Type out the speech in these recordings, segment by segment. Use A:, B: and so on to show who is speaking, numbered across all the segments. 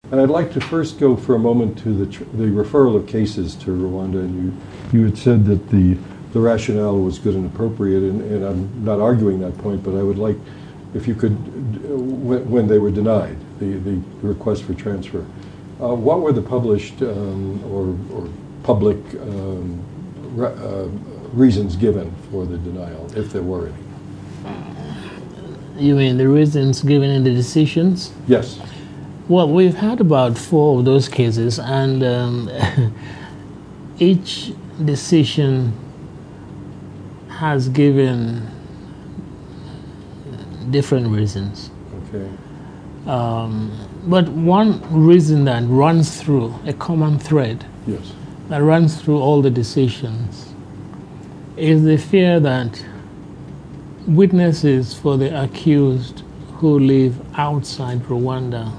A: And I'd like to first go for a moment to the referral of cases to Rwanda. And you had said that the rationale was good and appropriate, and I'm not arguing that point, but I would like, if you could, when they were denied, the request for transfer, what were the published or public reasons given for the denial, if there were any?
B: You mean the reasons given in the decisions?
A: Yes.
B: Well, we've had about 4 of those cases, and each decision has given different reasons.
A: Okay.
B: But one reason that runs through, a common thread,
A: Yes.
B: that runs through all the decisions, is the fear that witnesses for the accused who live outside Rwanda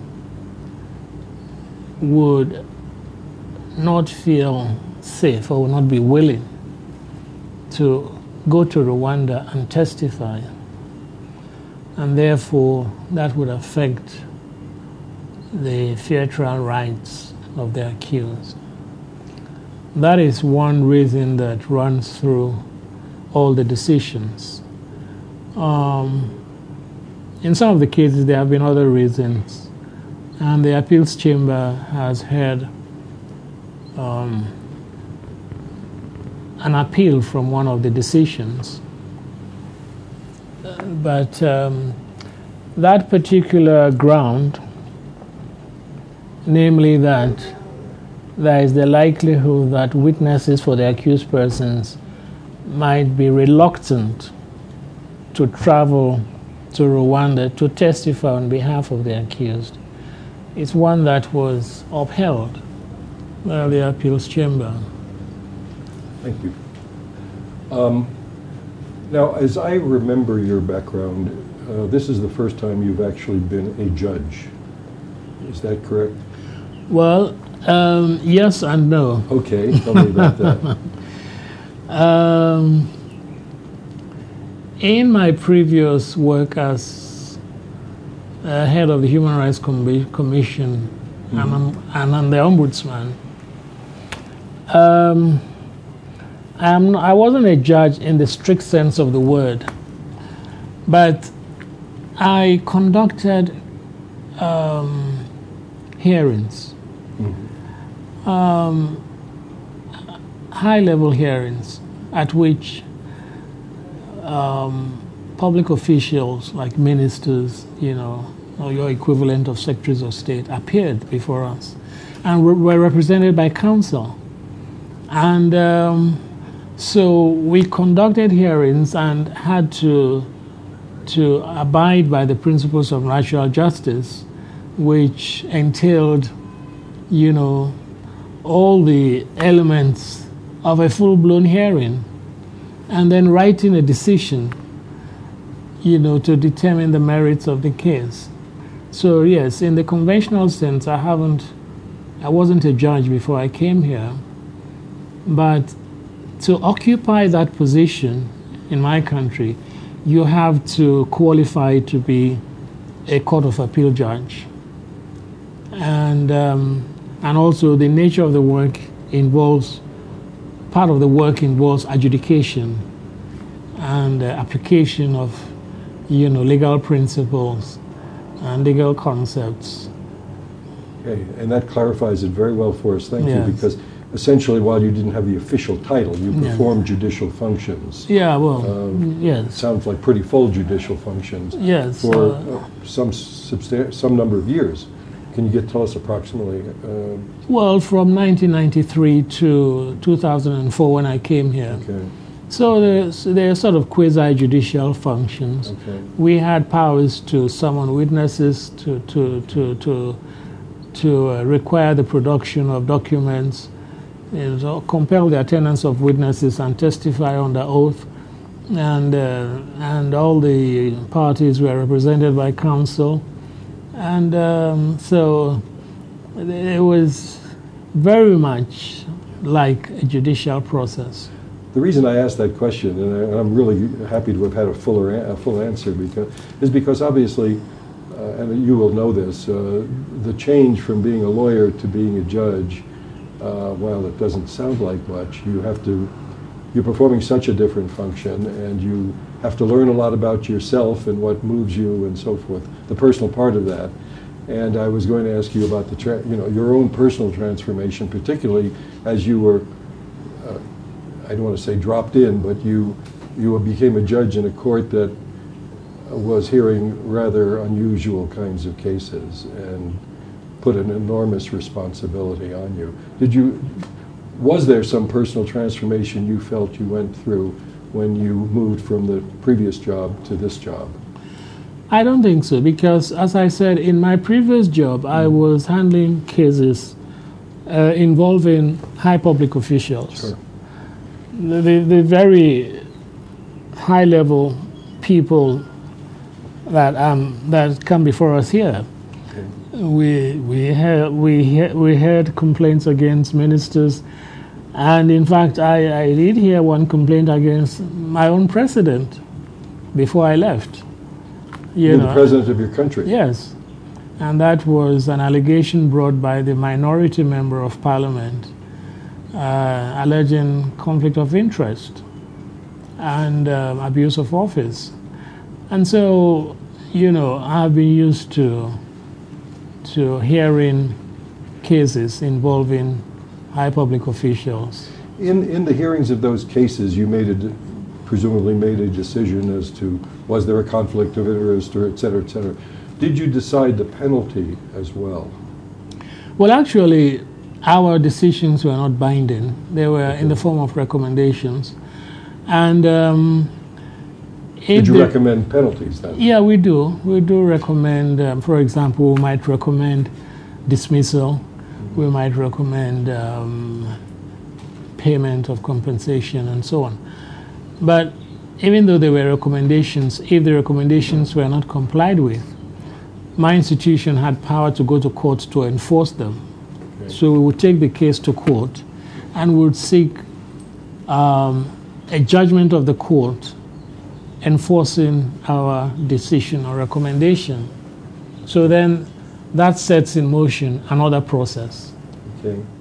B: would not feel safe or would not be willing to go to Rwanda and testify, and therefore that would affect the fair trial rights of the accused. That is one reason that runs through all the decisions. In some of the cases there have been other reasons, and the appeals chamber has heard an appeal from one of the decisions. But that particular ground, namely that there is the likelihood that witnesses for the accused persons might be reluctant to travel to Rwanda to testify on behalf of the accused, is one that was upheld by the appeals chamber.
A: Thank you. Now, as I remember your background, this is the first time you've actually been a judge. Is that correct?
B: Well, yes and no.
A: Okay, tell me about that.
B: In my previous work as head of the Human Rights Commission and I'm the Ombudsman, I wasn't a judge in the strict sense of the word, but I conducted hearings, high-level hearings at which public officials like ministers, or your equivalent of secretaries of state appeared before us and were represented by counsel. And so we conducted hearings and had to abide by the principles of natural justice, which entailed, all the elements of a full-blown hearing, and then writing a decision, to determine the merits of the case. So yes, in the conventional sense, I wasn't a judge before I came here, but to occupy that position in my country, you have to qualify to be a Court of Appeal judge. And also the nature of the work part of the work involves adjudication and application of, legal principles and legal concepts.
A: Okay, and that clarifies it very well for us. Thank
B: Yes.
A: you, because essentially, while you didn't have the official title, you performed judicial functions.
B: Yeah, well, yes.
A: Sounds like pretty full judicial functions.
B: Yes.
A: For some number of years. Can you tell us approximately?
B: Well, from 1993 to 2004 when I came here.
A: Okay.
B: So there are sort of quasi-judicial functions.
A: Okay.
B: We had powers to summon witnesses, to require the production of documents, compel the attendance of witnesses and testify under oath, and all the parties were represented by counsel, and so it was very much like a judicial process.
A: The reason I asked that question, and I'm really happy to have had a full answer, because obviously and you will know this, the change from being a lawyer to being a judge, while it doesn't sound like much, you're performing such a different function, and you have to learn a lot about yourself and what moves you and so forth, the personal part of that. And I was going to ask you about your own personal transformation, particularly as you were, I don't want to say dropped in, but you became a judge in a court that was hearing rather unusual kinds of cases and put an enormous responsibility on you. Was there some personal transformation you felt you went through when you moved from the previous job to this job?
B: I don't think so, because as I said, in my previous job, I was handling cases involving high public officials.
A: Sure.
B: The very high-level people that come before us here. Okay. We had complaints against ministers, and in fact, I did hear one complaint against my own president before I left.
A: You're the president of your country?
B: Yes. And that was an allegation brought by the minority member of parliament alleging conflict of interest and abuse of office. And so, I've been used to hearing cases involving high public officials.
A: In the hearings of those cases, you presumably made a decision as to was there a conflict of interest, or et cetera, et cetera. Did you decide the penalty as well?
B: Well, actually, our decisions were not binding. They were in the form of recommendations. And
A: did you recommend penalties then?
B: Yeah, we do. We do recommend, for example, we might recommend dismissal. We might recommend payment of compensation and so on. But even though there were recommendations, if the recommendations were not complied with, my institution had power to go to court to enforce them. Okay. So we would take the case to court and would seek a judgment of the court enforcing our decision or recommendation. So then that sets in motion another process.
A: Okay.